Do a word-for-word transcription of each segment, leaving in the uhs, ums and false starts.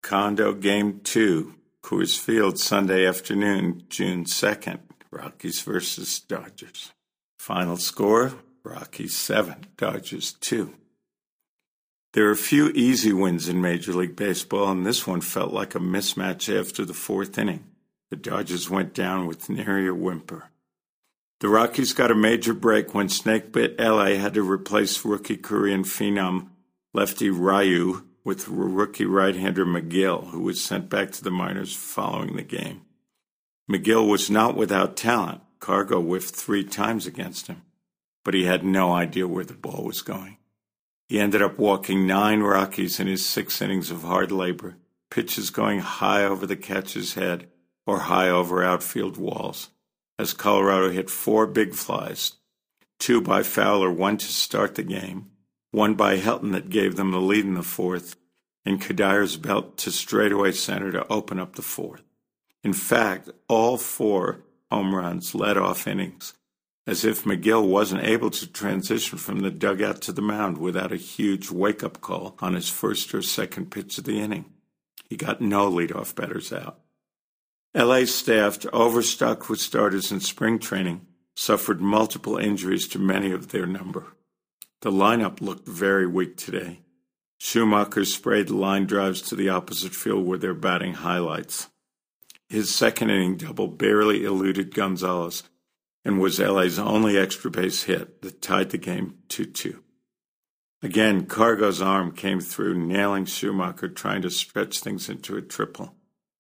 Condo Game two, Coors Field, Sunday afternoon, June second, Rockies versus Dodgers. Final score, Rockies seven, Dodgers two. There are a few easy wins in Major League Baseball, and this one felt like a mismatch after the fourth inning. The Dodgers went down with nary a whimper. The Rockies got a major break when snakebit L A had to replace rookie Korean phenom lefty Ryu with rookie right-hander McGill, who was sent back to the minors following the game. McGill was not without talent. Cargo whiffed three times against him, but he had no idea where the ball was going. He ended up walking nine Rockies in his six innings of hard labor, pitches going high over the catcher's head or high over outfield walls, as Colorado hit four big flies, two by Fowler, one to start the game, one by Helton that gave them the lead in the fourth, and Kadyr's belt to straightaway center to open up the fourth. In fact, all four home runs led off innings, as if McGill wasn't able to transition from the dugout to the mound without a huge wake-up call on his first or second pitch of the inning. He got no leadoff batters out. L A staff, overstocked with starters in spring training, suffered multiple injuries to many of their number. The lineup looked very weak today. Schumacher sprayed line drives to the opposite field were their batting highlights. His second inning double barely eluded Gonzalez and was L A's only extra base hit that tied the game two two. Again, Cargo's arm came through, nailing Schumacher, trying to stretch things into a triple.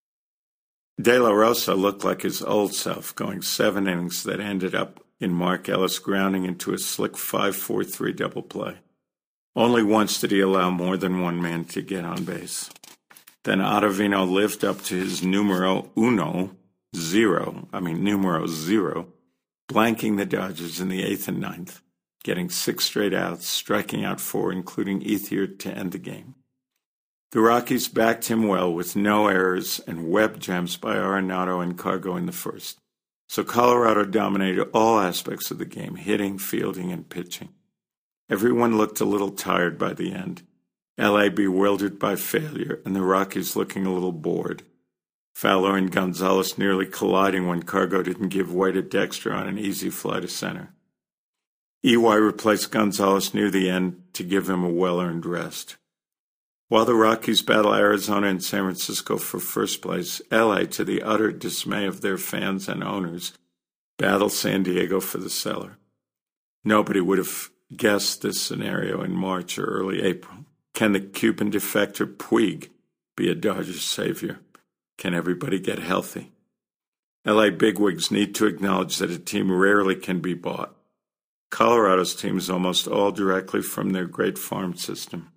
De La Rosa looked like his old self, going seven innings that ended up in Mark Ellis grounding into a slick five four three double play. Only once did he allow more than one man to get on base. Then Ottavino lived up to his numero uno, zero, I mean numero zero, blanking the Dodgers in the eighth and ninth, getting six straight outs, striking out four, including Ethier, to end the game. The Rockies backed him well with no errors and web gems by Arenado and Cargo in the first. So Colorado dominated all aspects of the game, hitting, fielding, and pitching. Everyone looked a little tired by the end. L A bewildered by failure, and the Rockies looking a little bored. Fowler and Gonzalez nearly colliding when Cargo didn't give way to Dexter on an easy fly to center. E Y replaced Gonzalez near the end to give him a well-earned rest. While the Rockies battle Arizona and San Francisco for first place, L A, to the utter dismay of their fans and owners, battle San Diego for the cellar. Nobody would have guessed this scenario in March or early April. Can the Cuban defector Puig be a Dodgers savior? Can everybody get healthy? L A bigwigs need to acknowledge that a team rarely can be bought. Colorado's team is almost all directly from their great farm system.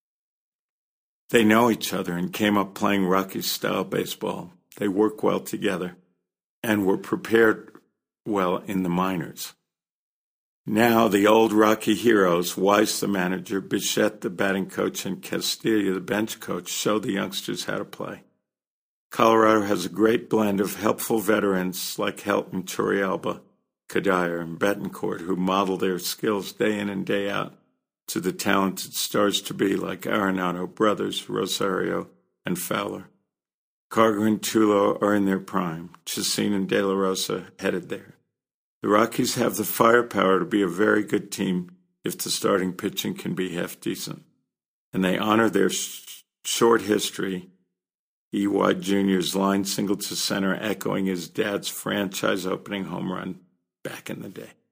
They know each other and came up playing Rockies-style baseball. They work well together and were prepared well in the minors. Now the old Rocky heroes, Weiss the manager, Bichette the batting coach, and Castilla the bench coach, show the youngsters how to play. Colorado has a great blend of helpful veterans like Helton, Torrealba, Kadir, and Betancourt, who model their skills day in and day out to the talented stars-to-be like Arenado, brothers, Rosario, and Fowler. Cargo and Tulo are in their prime. Chacin and De La Rosa headed there. The Rockies have the firepower to be a very good team if the starting pitching can be half-decent. And they honor their sh- short history, E Y Junior's line single to center echoing his dad's franchise-opening home run back in the day.